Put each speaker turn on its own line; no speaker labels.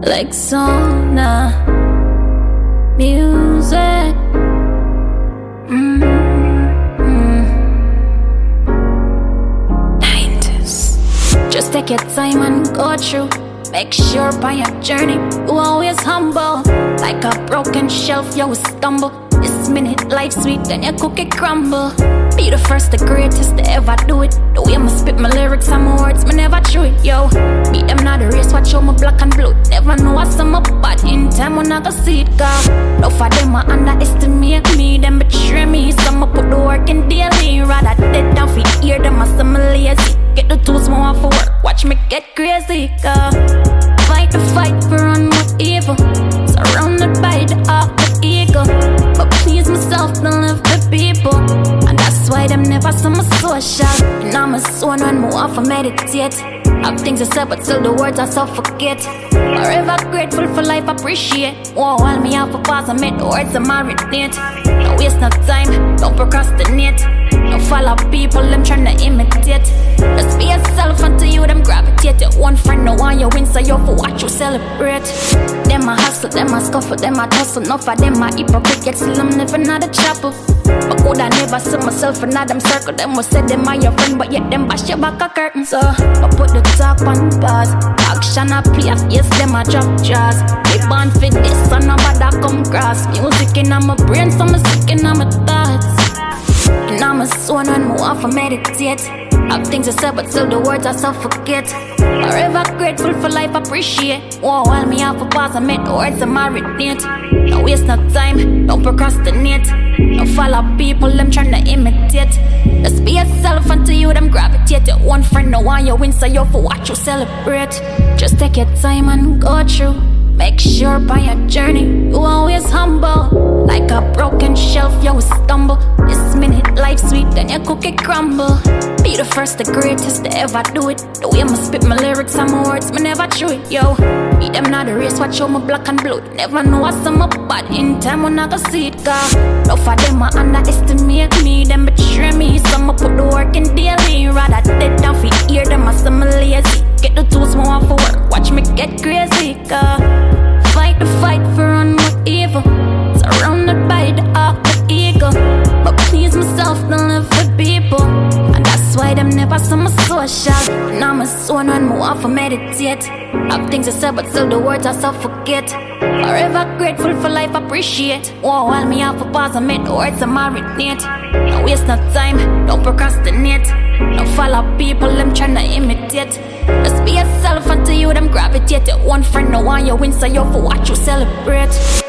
like sauna music. Just take your time and go through. Make sure by your journey you always humble. Like a broken shelf, you will stumble. This minute life sweet, then your cookie crumble. Be the first, the greatest to ever do it. The way I spit my lyrics and my words, me never true it, yo. Meet them not the race, watch out my black and blue. Never know what's some up, but in time when I go see it, God. No for them, I underestimate me. Them betray me, some I put the work in daily. Rather dead down for hear them, I some lazy. Get the tools more for work, watch me get crazy, God. Fight the fight for run with evil. Surrounded by the arc of ego. But please myself, don't live the people. And that's why them never saw my social. And I'm a son when more often meditate. Have things to say, but still the words I so forget. Forever grateful for life, appreciate. Won't hold me out for pause and make the words I marinate. Don't waste no time, don't procrastinate. Don't follow people, them tryna imitate. Just be yourself until you them gravitate. Your one friend no want you win, so you for watch you celebrate. Them a hustle, them a scuffle, them a tussle. Enough of them a hypocrite, yet still I'm living another chapel. But could I never see myself in them circle. Them will say them are your friend, but yet them bash your back a curtain. So I put the talk on pause. Action a place, yes them a drop jaws. They born for this, so nobody come cross. Music in my brain, so I'm sick in my thoughts. And I'm a son when more often meditate. Have things to say, but still the words I so forget. Forever grateful for life, appreciate. Won't hold me out for pause and make the words I marinate. Don't waste no time, don't procrastinate. Don't follow people, them tryna imitate. Just be yourself until you them gravitate. Your one friend no want you win, so you for watch you celebrate. Just take your time and go through. Make sure by your journey you always humble. Like a broken shelf, you will stumble. This minute life sweet, then your cookie crumble. Be the first, the greatest to ever do it. The way I spit my lyrics and my words, me never true it, yo. Be them not the race, watch out my black and blue. Never know what's some up, but in time when I go see it, God. No for them, I underestimate me. Them betray me, some I put the work in daily. Rather dead down for hear them, I some lazy. Get the tools more for work, watch me get crazy, God. Fight the fight for run with evil. Surrounded by the arc of ego. But please myself, don't live for people. And that's why them never saw my social. And I'm a son when more often meditate. Have things to say, but still the words I so forget. Forever grateful for life, appreciate. Won't hold me out for pause and make the words I marinate. Don't waste no time, don't procrastinate. Don't follow people, them tryna imitate. Just be yourself until you them gravitate. Your one friend no want you win, so you for watch you celebrate.